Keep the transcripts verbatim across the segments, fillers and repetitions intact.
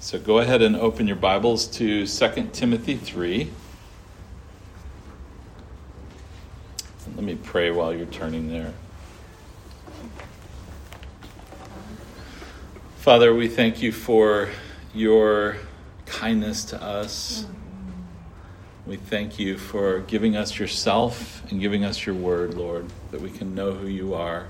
So go ahead and open your Bibles to Second Timothy three. And let me pray while you're turning there. Father, we thank you for your kindness to us. We thank you for giving us yourself and giving us your word, Lord, that we can know who you are.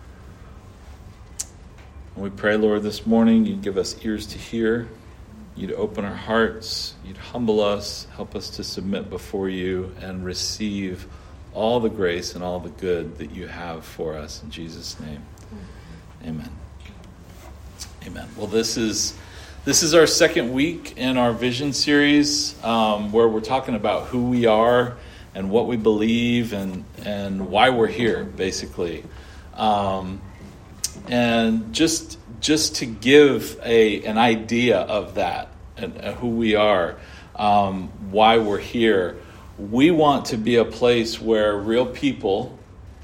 And we pray, Lord, this morning you'd give us ears to hear. You'd open our hearts. You'd humble us. Help us to submit before you and receive all the grace and all the good that you have for us. In Jesus' name, amen. Amen. Well, this is this is our second week in our Vision series, um, where we're talking about who we are and what we believe and and why we're here, basically. Um, and just just to give a an idea of that and uh, who we are, um, why we're here, we want to be a place where real people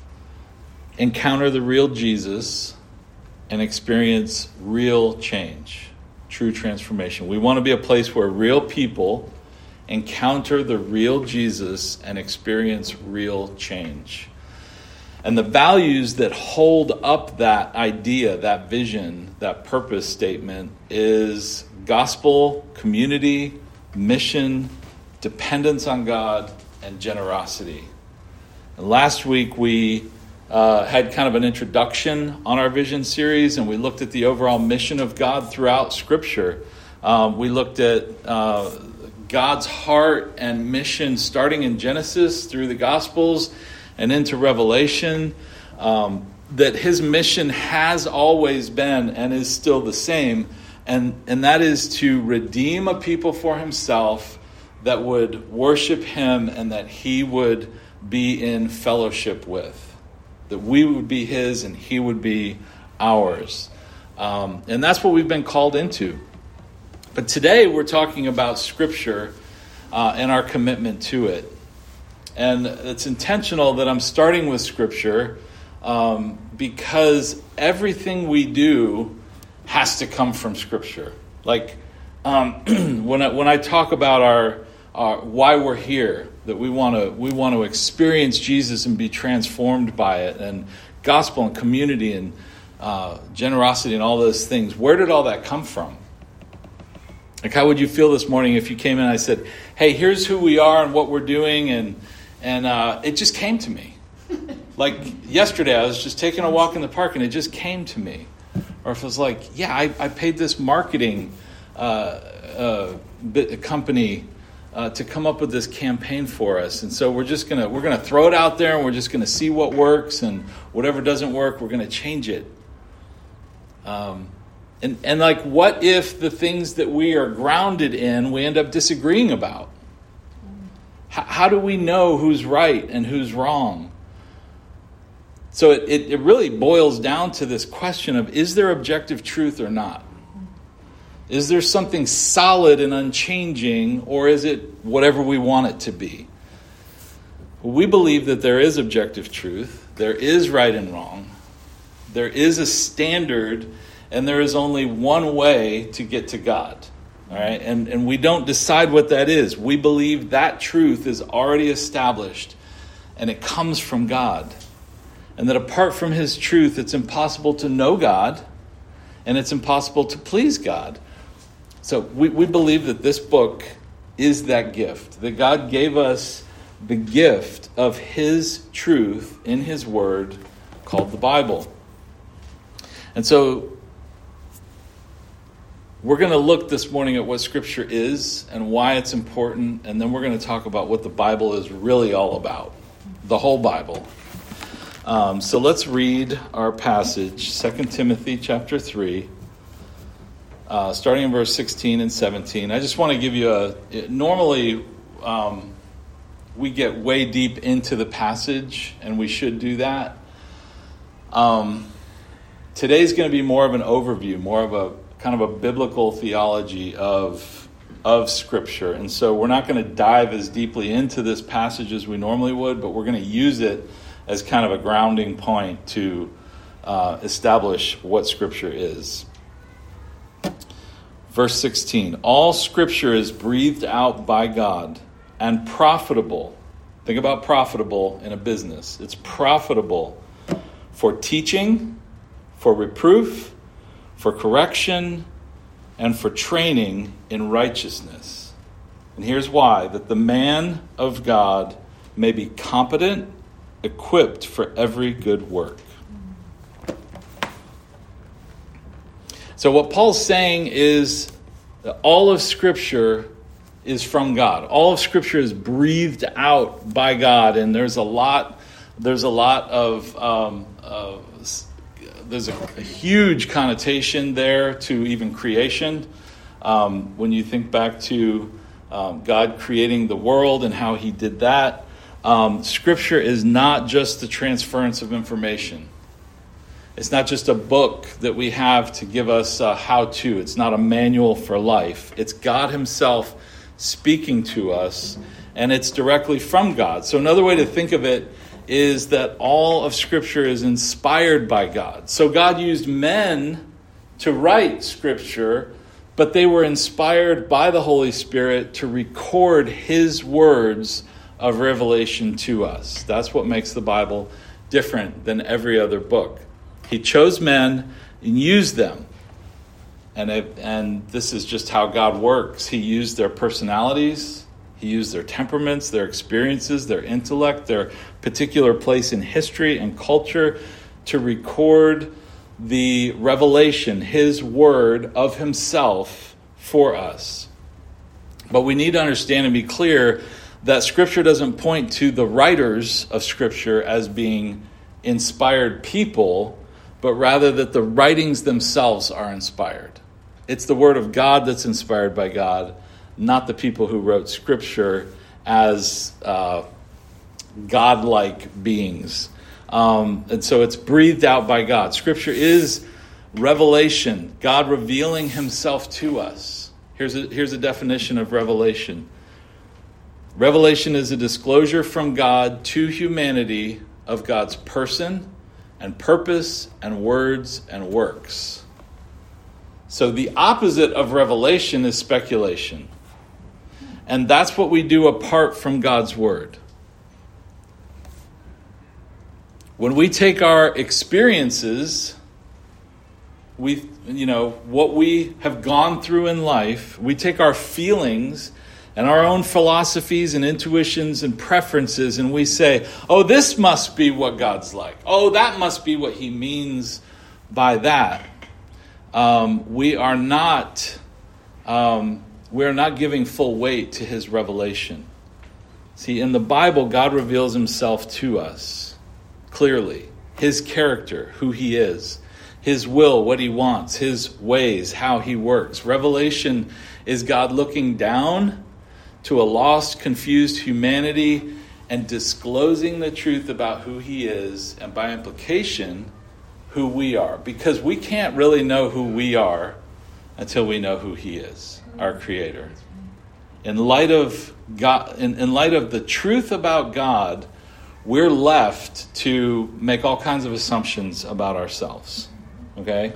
encounter the real Jesus and experience real change, true transformation. We want to be a place where real people encounter the real Jesus and experience real change. And the values that hold up that idea, that vision, that purpose statement is gospel, community, mission, dependence on God, and generosity. And last week we Uh, had kind of an introduction on our Vision series, and we looked at the overall mission of God throughout Scripture. Um, we looked at uh, God's heart and mission starting in Genesis through the Gospels and into Revelation, um, that his mission has always been and is still the same, and, and that is to redeem a people for himself that would worship him and that he would be in fellowship with. That we would be his and he would be ours. Um, and that's what we've been called into. But today we're talking about Scripture uh, and our commitment to it. And it's intentional that I'm starting with Scripture um, because everything we do has to come from Scripture. Like um, when I, when I talk about our, our why we're here, that we want to we want to experience Jesus and be transformed by it, and gospel and community and uh, generosity and all those things. Where did all that come from? Like, how would you feel this morning if you came in and I said, "Hey, here's who we are and what we're doing," and and uh, it just came to me. Like yesterday, I was just taking a walk in the park and it just came to me. Or if it was like, "Yeah, I, I paid this marketing uh, uh, bit, company." Uh, to come up with this campaign for us, and so we're just gonna we're gonna throw it out there, and we're just gonna see what works, and whatever doesn't work, we're gonna change it. Um, and and like, what if the things that we are grounded in, we end up disagreeing about? H- how do we know who's right and who's wrong? So it, it it really boils down to this question of: is there objective truth or not? Is there something solid and unchanging, or is it whatever we want it to be? We believe that there is objective truth, there is right and wrong, there is a standard, and there is only one way to get to God. All right, and, and we don't decide what that is. We believe that truth is already established, and it comes from God. And that apart from his truth, it's impossible to know God, and it's impossible to please God. So we, we believe that this book is that gift, that God gave us the gift of his truth in his word called the Bible. And so we're going to look this morning at what Scripture is and why it's important, and then we're going to talk about what the Bible is really all about, the whole Bible. Um, so let's read our passage, Second Timothy chapter three. Uh, starting in verse sixteen and seventeen. I just want to give you a... Normally, um, we get way deep into the passage, and we should do that. Um, today's going to be more of an overview, more of a kind of a biblical theology of, of Scripture. And so we're not going to dive as deeply into this passage as we normally would, but we're going to use it as kind of a grounding point to uh, establish what Scripture is. Verse sixteen, all Scripture is breathed out by God and profitable. Think about profitable in a business. It's profitable for teaching, for reproof, for correction, and for training in righteousness. And here's why, that the man of God may be competent, equipped for every good work. So what Paul's saying is that all of Scripture is from God. All of Scripture is breathed out by God, and there's a lot, there's a lot of, um, of there's a, a huge connotation there to even creation. Um, when you think back to um, God creating the world and how He did that, um, Scripture is not just the transference of information. It's not just a book that we have to give us a how-to. It's not a manual for life. It's God Himself speaking to us, and it's directly from God. So another way to think of it is that all of Scripture is inspired by God. So God used men to write Scripture, but they were inspired by the Holy Spirit to record His words of revelation to us. That's what makes the Bible different than every other book. He chose men and used them. And, it, and this is just how God works. He used their personalities. He used their temperaments, their experiences, their intellect, their particular place in history and culture to record the revelation, His word of Himself for us. But we need to understand and be clear that Scripture doesn't point to the writers of Scripture as being inspired people, but rather that the writings themselves are inspired. It's the Word of God that's inspired by God, not the people who wrote Scripture as uh, godlike beings. Um, and so it's breathed out by God. Scripture is revelation, God revealing Himself to us. Here's a, here's a definition of revelation. Revelation is a disclosure from God to humanity of God's person and purpose and words and works. So the opposite of revelation is speculation. And that's what we do apart from God's word. When we take our experiences, we, you know, what we have gone through in life, we take our feelings and our own philosophies and intuitions and preferences, and we say, oh, this must be what God's like. Oh, that must be what He means by that. Um, we are not, um, we are not giving full weight to His revelation. See, in the Bible, God reveals Himself to us clearly. His character, who He is. His will, what He wants. His ways, how He works. Revelation is God looking down to a lost, confused humanity and disclosing the truth about who He is, and by implication, who we are. Because we can't really know who we are until we know who He is, our Creator. In light of God, in, in light of the truth about God, we're left to make all kinds of assumptions about ourselves. Okay?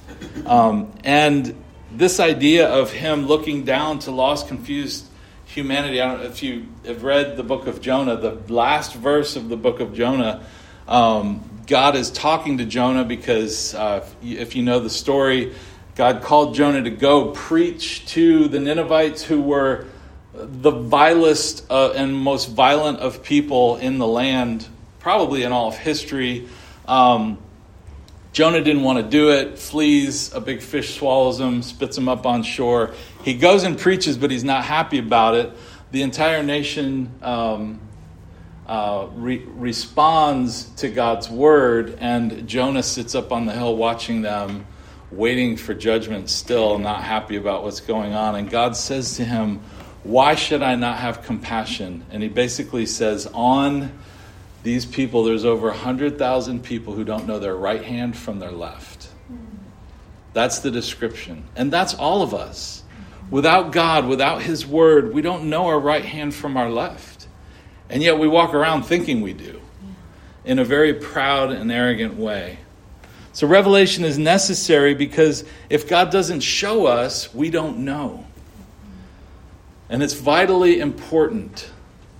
Um, and this idea of Him looking down to lost, confused humanity. I don't know if you have read the book of Jonah, the last verse of the book of Jonah, um, God is talking to Jonah because uh, if you know the story, God called Jonah to go preach to the Ninevites, who were the vilest uh, and most violent of people in the land, probably in all of history. Um, Jonah didn't want to do it, flees, a big fish swallows him, spits him up on shore. He goes and preaches, but he's not happy about it. The entire nation um, uh, re- responds to God's word, and Jonah sits up on the hill watching them, waiting for judgment still, not happy about what's going on. And God says to him, why should I not have compassion? And He basically says, on these people, there's over one hundred thousand people who don't know their right hand from their left. That's the description. And that's all of us. Without God, without His word, we don't know our right hand from our left. And yet we walk around thinking we do, in a very proud and arrogant way. So revelation is necessary because if God doesn't show us, we don't know. And it's vitally important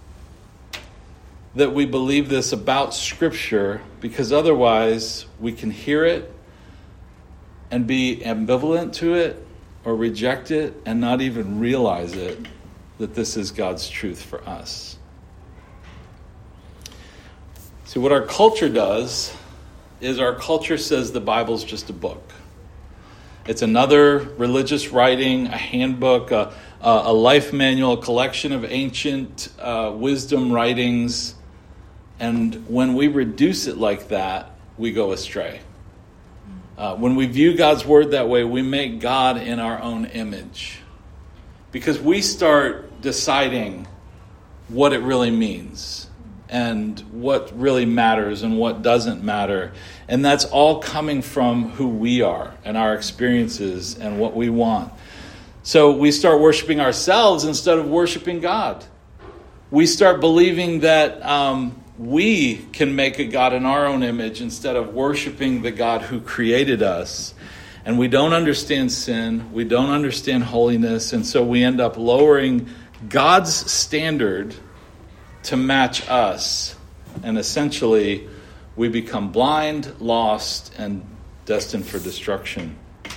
that we believe this about Scripture, because otherwise we can hear it and be ambivalent to it or reject it and not even realize it, that this is God's truth for us. See, what our culture does is our culture says the Bible's just a book. It's another religious writing, a handbook, a, a life manual, a collection of ancient uh, wisdom writings. And when we reduce it like that, we go astray. Uh, when we view God's word that way, we make God in our own image. Because we start deciding what it really means and what really matters and what doesn't matter. And that's all coming from who we are and our experiences and what we want. So we start worshiping ourselves instead of worshiping God. We start believing that um, we can make a God in our own image instead of worshiping the God who created us. And we don't understand sin. We don't understand holiness. And so we end up lowering God's standard to match us. And essentially, we become blind, lost, and destined for destruction.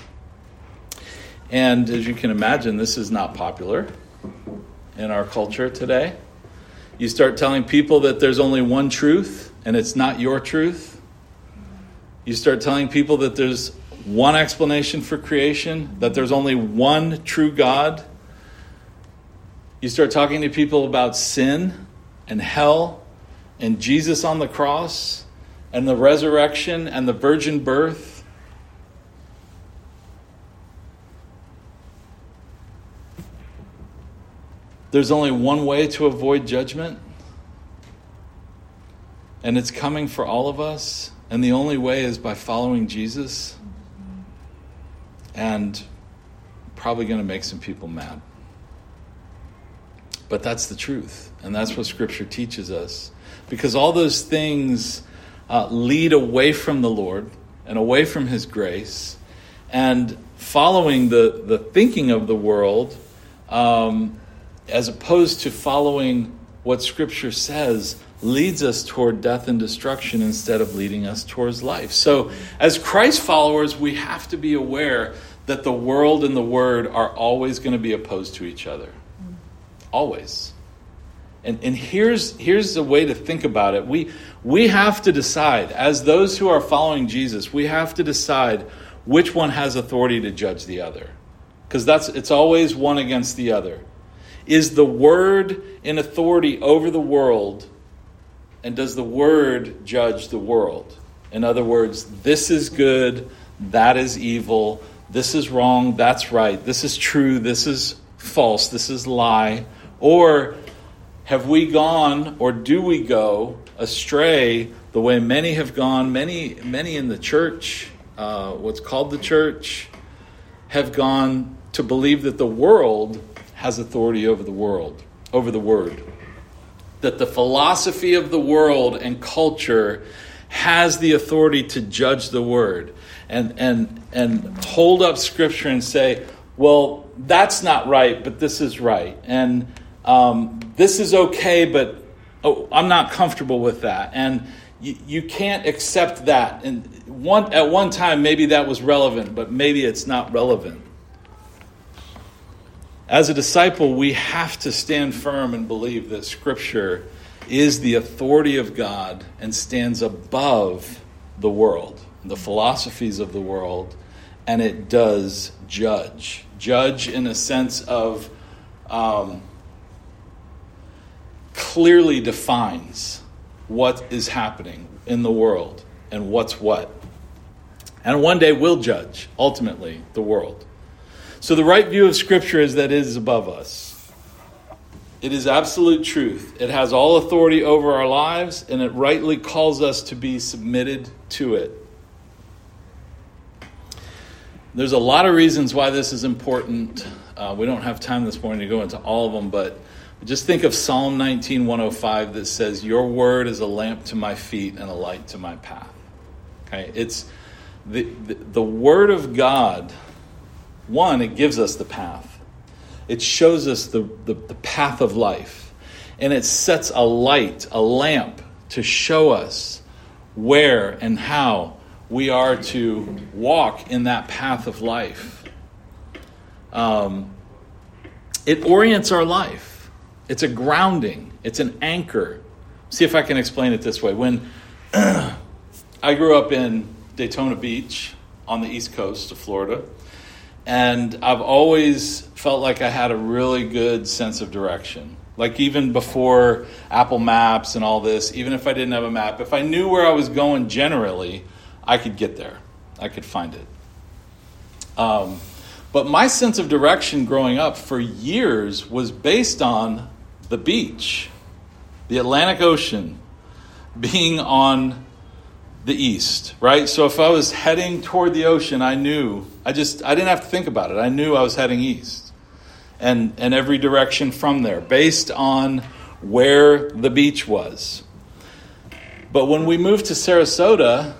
And as you can imagine, this is not popular in our culture today. You start telling people that there's only one truth, and it's not your truth. You start telling people that there's one explanation for creation, that there's only one true God. You start talking to people about sin and hell and Jesus on the cross and the resurrection and the virgin birth. There's only one way to avoid judgment, and it's coming for all of us, and the only way is by following Jesus. And probably going to make some people mad. But that's the truth. And that's what Scripture teaches us. Because all those things uh, lead away from the Lord and away from His grace. And following the, the thinking of the world, um, as opposed to following what Scripture says, leads us toward death and destruction instead of leading us towards life. So as Christ followers, we have to be aware that the world and the Word are always going to be opposed to each other. Always. And and here's here's the way to think about it. We we have to decide, as those who are following Jesus, we have to decide which one has authority to judge the other. Because that's it's always one against the other. Is the Word in authority over the world? And does the Word judge the world? In other words, this is good, that is evil, this is wrong, that's right, this is true, this is false, this is lie. Or have we gone, or do we go astray the way many have gone, many many in the church, uh, what's called the church, have gone to believe that the world has authority over the world, over the Word. That the philosophy of the world and culture has the authority to judge the Word and and and hold up Scripture and say, well, that's not right, but this is right. And um, this is okay, but oh, I'm not comfortable with that. And you, you can't accept that. And one at one time, maybe that was relevant, but maybe it's not relevant. As a disciple, we have to stand firm and believe that Scripture is the authority of God and stands above the world, the philosophies of the world, and it does judge. Judge in a sense of um, clearly defines what is happening in the world and what's what. And one day will judge, ultimately, the world. So the right view of Scripture is that it is above us. It is absolute truth. It has all authority over our lives, and it rightly calls us to be submitted to it. There's a lot of reasons why this is important. Uh, we don't have time this morning to go into all of them, but just think of Psalm nineteen, one oh five that says, "Your word is a lamp to my feet and a light to my path." Okay, it's the, the, the Word of God, one, it gives us the path. It shows us the, the, the path of life. And it sets a light, a lamp, to show us where and how we are to walk in that path of life. Um, it orients our life. It's a grounding. It's an anchor. See if I can explain it this way. When I grew up in Daytona Beach on the East Coast of Florida, and I've always felt like I had a really good sense of direction. Like even before Apple Maps and all this, even if I didn't have a map, if I knew where I was going generally, I could get there. I could find it. Um, but my sense of direction growing up for years was based on the beach, the Atlantic Ocean, being on the east, right? So if I was heading toward the ocean, I knew, I just, I didn't have to think about it. I knew I was heading east. And, and every direction from there, based on where the beach was. But when we moved to Sarasota,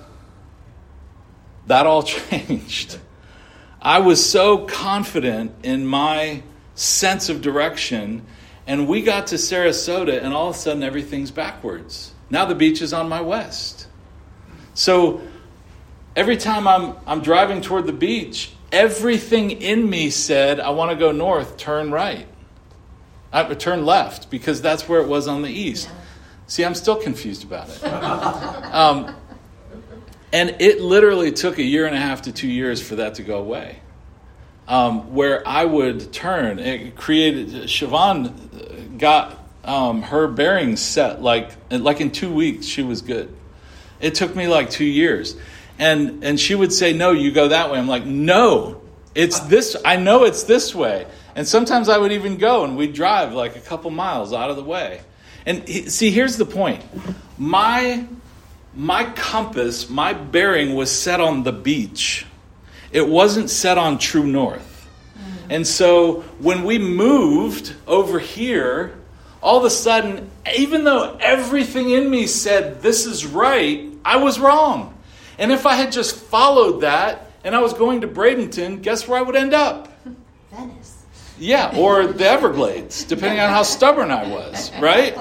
that all changed. I was so confident in my sense of direction, and we got to Sarasota, and all of a sudden everything's backwards. Now the beach is on my west. So every time I'm I'm driving toward the beach, everything in me said, I want to go north, turn right. I would turn left, because that's where it was on the east. Yeah. See, I'm still confused about it. um, and it literally took a year and a half to two years for that to go away. Um, where I would turn, it created, Siobhan got um, her bearings set, like, like in two weeks, she was good. It took me like two years. And and she would say, no, you go that way. I'm like, no, it's this. I know it's this way. And sometimes I would even go and we'd drive like a couple miles out of the way. And he, see, here's the point. My, my compass, my bearing was set on the beach. It wasn't set on true north. Mm-hmm. And so when we moved over here, all of a sudden, even though everything in me said this is right, I was wrong. And if I had just followed that and I was going to Bradenton, guess where I would end up? Venice. Yeah, or the Everglades, depending on how stubborn I was, right?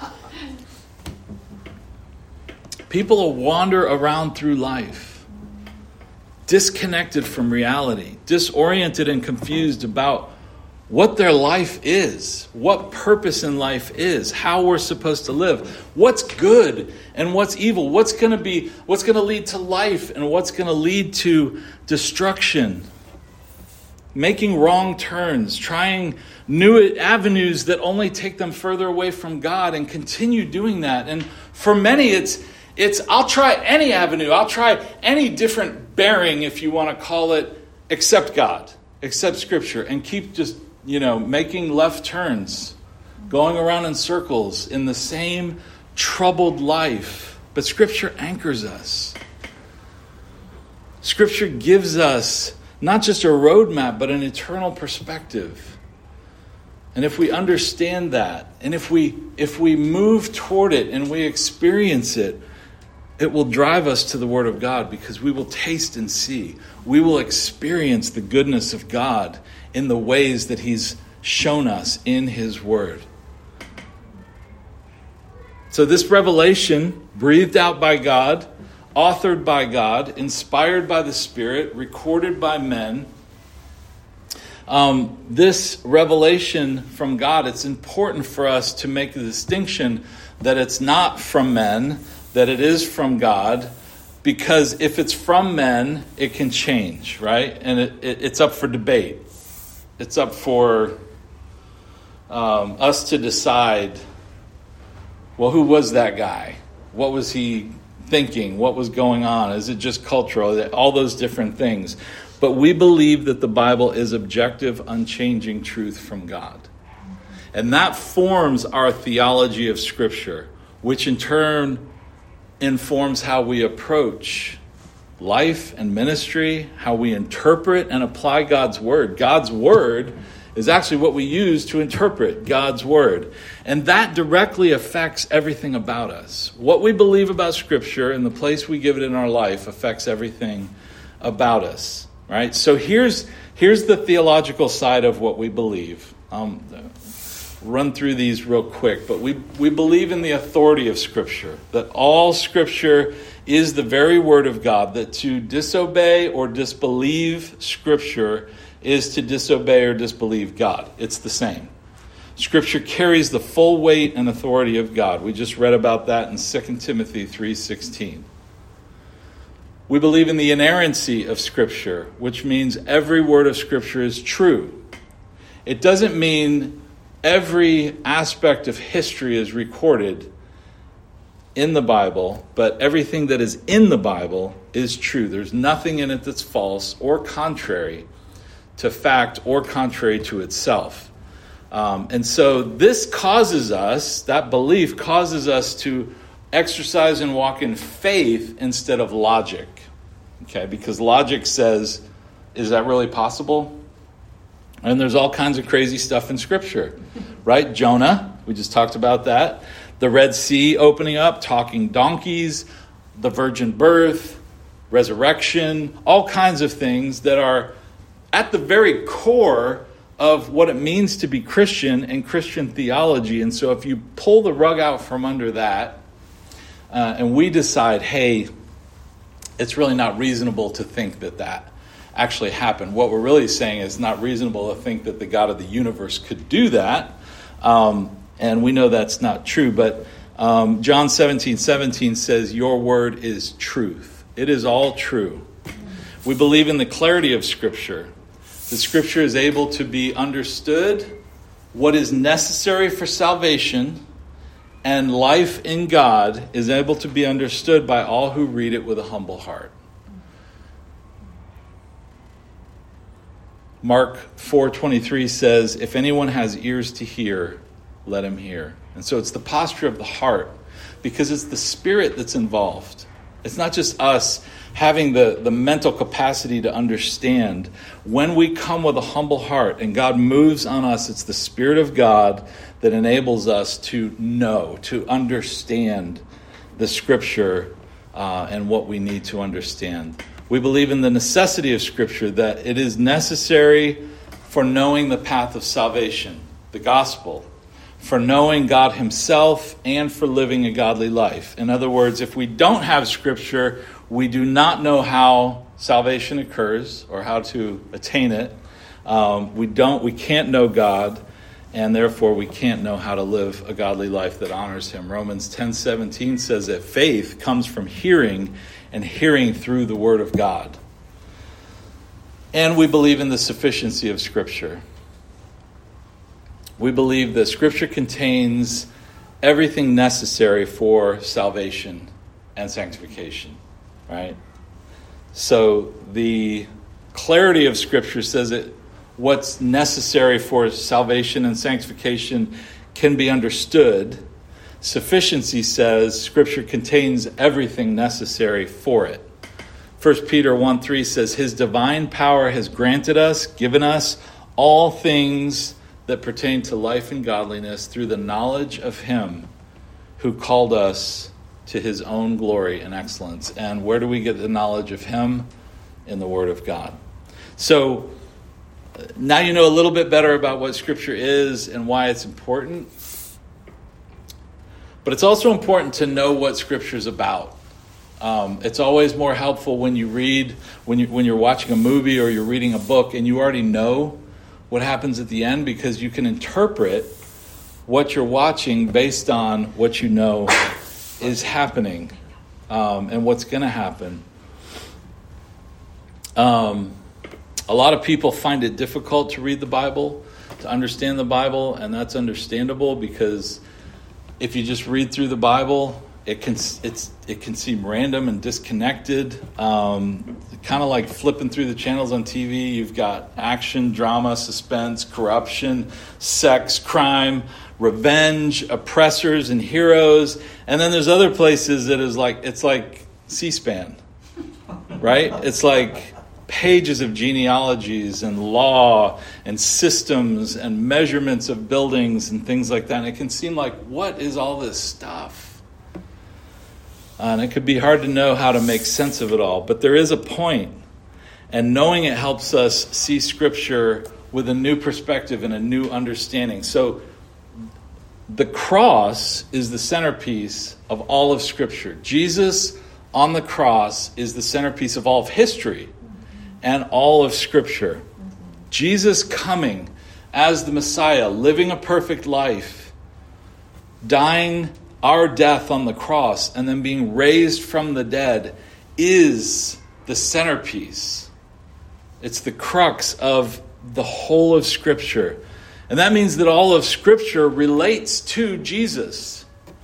People will wander around through life, disconnected from reality, disoriented and confused about what their life is, what purpose in life is, how we're supposed to live, what's good and what's evil, what's going to be, what's going to lead to life and what's going to lead to destruction. Making wrong turns, trying new avenues that only take them further away from God, and continue doing that. And for many, it's it's I'll try any avenue, I'll try any different bearing, if you want to call it, except God, except Scripture, and keep just you know, making left turns, going around in circles in the same troubled life. But Scripture anchors us. Scripture gives us not just a roadmap, but an eternal perspective. And if we understand that, and if we if we move toward it and we experience it, it will drive us to the Word of God, because we will taste and see. We will experience the goodness of God in the ways that He's shown us in His Word. So this revelation, breathed out by God, authored by God, inspired by the Spirit, recorded by men, um, this revelation from God, it's important for us to make the distinction that it's not from men, that it is from God, because if it's from men, it can change, right? And it, it, it's up for debate. It's up for um, us to decide, well, who was that guy? What was he thinking? What was going on? Is it just cultural? All those different things. But we believe that the Bible is objective, unchanging truth from God. And that forms our theology of Scripture, which in turn informs how we approach life and ministry, how we interpret and apply God's Word. God's Word is actually what we use to interpret God's Word. And that directly affects everything about us. What we believe about Scripture and the place we give it in our life affects everything about us, right? So here's here's the theological side of what we believe. Um, run through these real quick, but we, we believe in the authority of Scripture, that all Scripture is the very Word of God, that to disobey or disbelieve Scripture is to disobey or disbelieve God. It's the same. Scripture carries the full weight and authority of God. We just read about that in Second Timothy three sixteen. We believe in the inerrancy of Scripture, which means every word of Scripture is true. It doesn't mean every aspect of history is recorded in the Bible, but everything that is in the Bible is true. There's nothing in it that's false or contrary to fact or contrary to itself. Um, and so this causes us, that belief causes us to exercise and walk in faith instead of logic. Okay, because logic says, is that really possible? And there's all kinds of crazy stuff in Scripture, right? Jonah, we just talked about that. The Red Sea opening up, talking donkeys, the virgin birth, resurrection, all kinds of things that are at the very core of what it means to be Christian and Christian theology. And so if you pull the rug out from under that, uh, and we decide, hey, it's really not reasonable to think that that actually happened. What we're really saying is not reasonable to think that the God of the universe could do that. Um, and we know that's not true. But um, John seventeen seventeen says, your word is truth. It is all true. We believe in the clarity of Scripture. The Scripture is able to be understood, what is necessary for salvation, and life in God is able to be understood by all who read it with a humble heart. Mark four twenty-three says, if anyone has ears to hear, let him hear. And so it's the posture of the heart, because it's the Spirit that's involved. It's not just us having the, the mental capacity to understand. When we come with a humble heart and God moves on us, it's the Spirit of God that enables us to know, to understand the Scripture uh, and what we need to understand. We believe in the necessity of Scripture, that it is necessary for knowing the path of salvation, the gospel, for knowing God himself, and for living a godly life. In other words, if we don't have Scripture, we do not know how salvation occurs or how to attain it. Um, we don't, we can't know God, and therefore we can't know how to live a godly life that honors him. Romans ten seventeen says that faith comes from hearing, and hearing through the Word of God. And we believe in the sufficiency of Scripture. We believe that Scripture contains everything necessary for salvation and sanctification, right? So the clarity of Scripture says that what's necessary for salvation and sanctification can be understood. Sufficiency says Scripture contains everything necessary for it. First Peter one three says, his divine power has granted us, given us all things that pertain to life and godliness through the knowledge of him who called us to his own glory and excellence. And where do we get the knowledge of him? In the Word of God. So now you know a little bit better about what Scripture is and why it's important. But it's also important to know what Scripture is about. Um, it's always more helpful when you read, when you when you're watching a movie or you're reading a book and you already know what happens at the end, because you can interpret what you're watching based on what you know is happening um, and what's going to happen. Um, a lot of people find it difficult to read the Bible, to understand the Bible, and that's understandable, because if you just read through the Bible, it can it's it can seem random and disconnected. Um, kind of like flipping through the channels on T V. You've got action, drama, suspense, corruption, sex, crime, revenge, oppressors, and heroes. And then there's other places that is like it's like C-SPAN, right? It's like pages of genealogies and law and systems and measurements of buildings and things like that. And it can seem like, what is all this stuff? Uh, and it could be hard to know how to make sense of it all. But there is a point And knowing it helps us see Scripture with a new perspective and a new understanding. So the cross is the centerpiece of all of Scripture. Jesus on the cross is the centerpiece of all of history and all of Scripture. Jesus coming as the Messiah, living a perfect life, dying our death on the cross, and then being raised from the dead is the centerpiece. It's the crux of the whole of Scripture. And that means that all of Scripture relates to Jesus.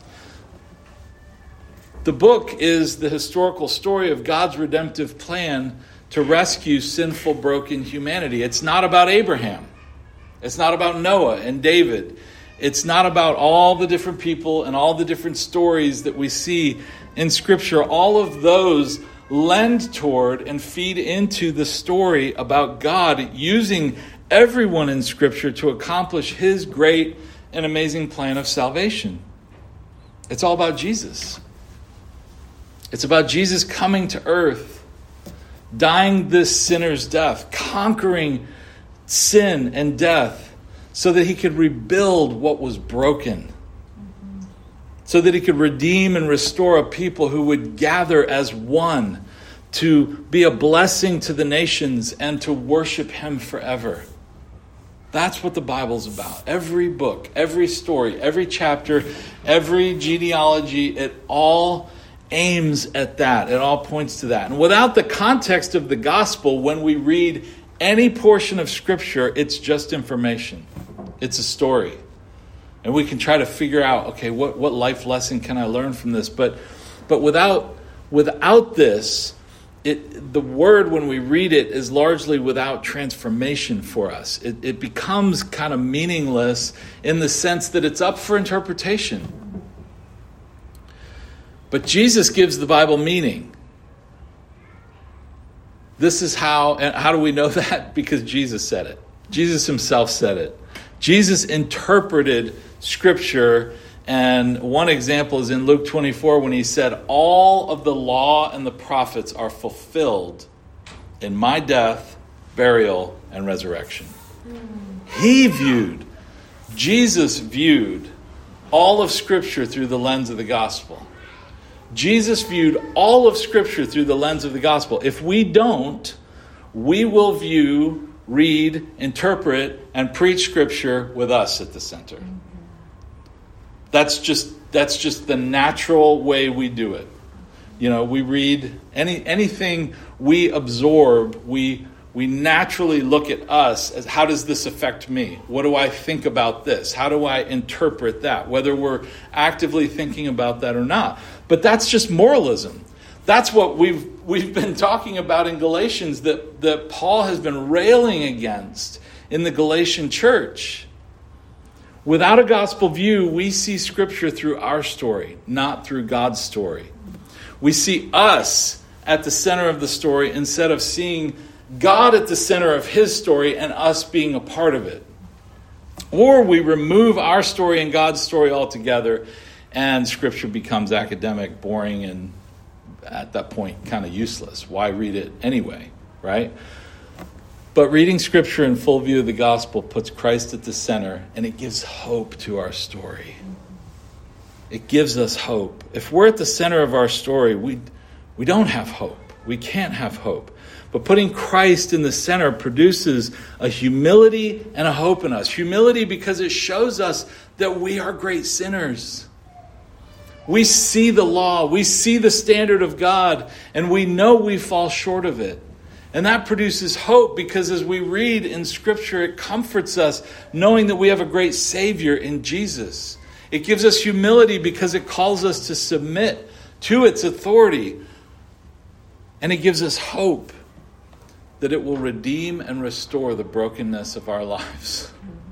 The book is the historical story of God's redemptive plan to rescue sinful, broken humanity. It's not about Abraham. It's not about Noah and David. It's not about all the different people and all the different stories that we see in Scripture. All of those lend toward and feed into the story about God using everyone in Scripture to accomplish His great and amazing plan of salvation. It's all about Jesus. It's about Jesus coming to earth, dying this sinner's death, conquering sin and death so that He could rebuild what was broken, so that He could redeem and restore a people who would gather as one to be a blessing to the nations and to worship Him forever. That's what the Bible's about. Every book, every story, every chapter, every genealogy, it all aims at that. It all points to that. And without the context of the gospel, when we read any portion of Scripture, it's just information. It's a story. And we can try to figure out, okay, what, what life lesson can I learn from this? But but without without this, it the word, when we read it, is largely without transformation for us. It, it becomes kind of meaningless in the sense that it's up for interpretation. But Jesus gives the Bible meaning. This is how, and how do we know that? Because Jesus said it. Jesus Himself said it. Jesus interpreted Scripture, and one example is in Luke twenty-four when He said, all of the law and the prophets are fulfilled in my death, burial, and resurrection. He viewed, Jesus viewed all of Scripture through the lens of the gospel. Jesus viewed all of Scripture through the lens of the gospel. If we don't, we will view, read, interpret, and preach Scripture with us at the center. That's just that's just the natural way we do it. You know, we read any anything we absorb, we we naturally look at us as, how does this affect me? What do I think about this? How do I interpret that? Whether we're actively thinking about that or not. But that's just moralism. That's what we've we've been talking about in Galatians that, that Paul has been railing against in the Galatian church. Without a gospel view, we see Scripture through our story, not through God's story. We see us at the center of the story instead of seeing God at the center of His story and us being a part of it. Or we remove our story and God's story altogether, and Scripture becomes academic, boring, and at that point kind of useless. Why read it anyway, right? But reading Scripture in full view of the gospel puts Christ at the center, and it gives hope to our story. It gives us hope. If we're at the center of our story, we we don't have hope. We can't have hope. But putting Christ in the center produces a humility and a hope in us. Humility because it shows us that we are great sinners. We see the law, we see the standard of God, and we know we fall short of it. And that produces hope because as we read in Scripture, it comforts us knowing that we have a great Savior in Jesus. It gives us humility because it calls us to submit to its authority. And it gives us hope that it will redeem and restore the brokenness of our lives.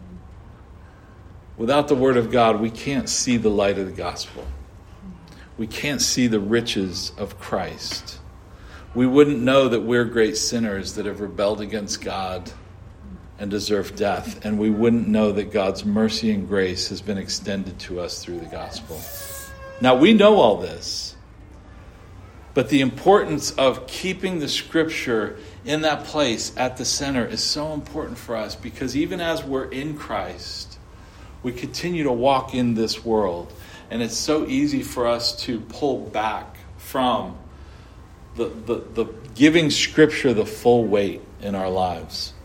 Without the Word of God, we can't see the light of the gospel. We can't see the riches of Christ. We wouldn't know that we're great sinners that have rebelled against God and deserve death. And we wouldn't know that God's mercy and grace has been extended to us through the gospel. Now, we know all this. But the importance of keeping the Scripture in that place at the center is so important for us, because even as we're in Christ, we continue to walk in this world. And it's so easy for us to pull back from the, the, the giving Scripture the full weight in our lives.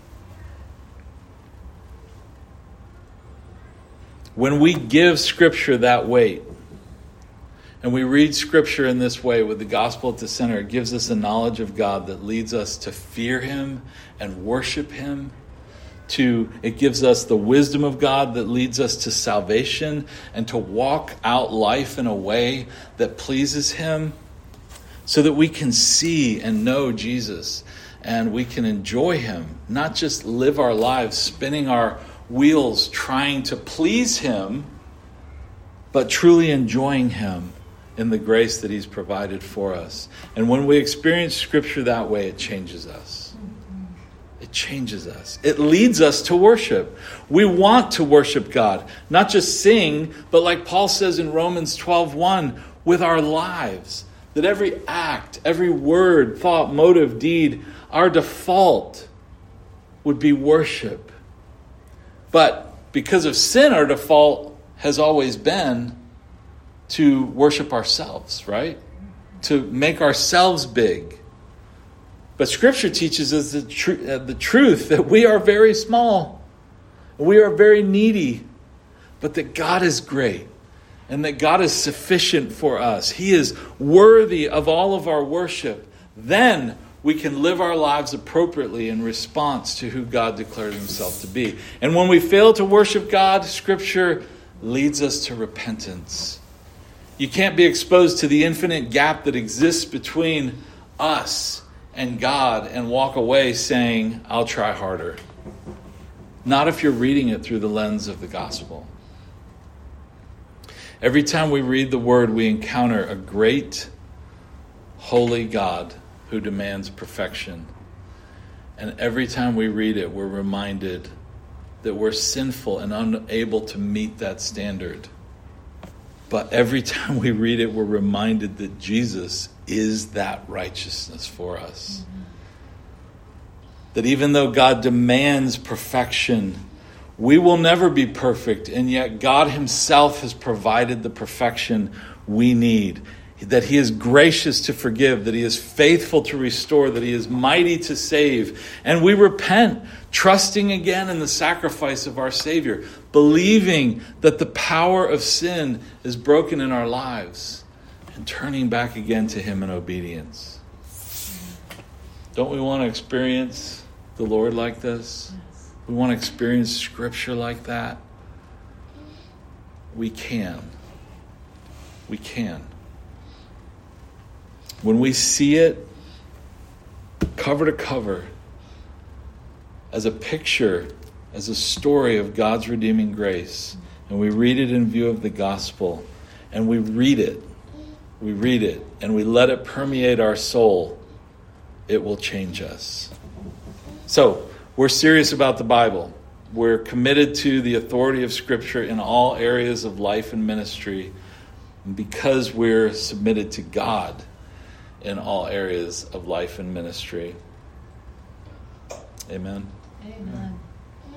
When we give Scripture that weight, and we read Scripture in this way with the gospel at the center, it gives us a knowledge of God that leads us to fear Him and worship Him. To, it gives us the wisdom of God that leads us to salvation and to walk out life in a way that pleases Him, so that we can see and know Jesus and we can enjoy Him, not just live our lives spinning our wheels trying to please Him, but truly enjoying Him in the grace that He's provided for us. And when we experience Scripture that way, it changes us. It changes us. It leads us to worship. We want to worship God. Not just sing, but like Paul says in Romans twelve one, with our lives. That every act, every word, thought, motive, deed, our default would be worship. But because of sin, our default has always been to worship ourselves, right? To make ourselves big. But Scripture teaches us the, tr- uh, the truth that we are very small. We are very needy. But that God is great. And that God is sufficient for us. He is worthy of all of our worship. Then we can live our lives appropriately in response to who God declared Himself to be. And when we fail to worship God, Scripture leads us to repentance. You can't be exposed to the infinite gap that exists between us and God and walk away saying, I'll try harder. Not if you're reading it through the lens of the gospel. Every time we read the Word, we encounter a great, holy God who demands perfection. And every time we read it, we're reminded that we're sinful and unable to meet that standard. But every time we read it, we're reminded that Jesus is that righteousness for us. Mm-hmm. That even though God demands perfection, we will never be perfect, and yet God Himself has provided the perfection we need. That He is gracious to forgive, that He is faithful to restore, that He is mighty to save. And we repent, trusting again in the sacrifice of our Savior, believing that the power of sin is broken in our lives, and turning back again to Him in obedience. Don't we want to experience the Lord like this? We want to experience Scripture like that? We can. We can. When we see it cover to cover as a picture, as a story of God's redeeming grace, and we read it in view of the gospel, and we read it, we read it, and we let it permeate our soul, it will change us. So, we're serious about the Bible. We're committed to the authority of Scripture in all areas of life and ministry because we're submitted to God in all areas of life and ministry. Amen. Amen.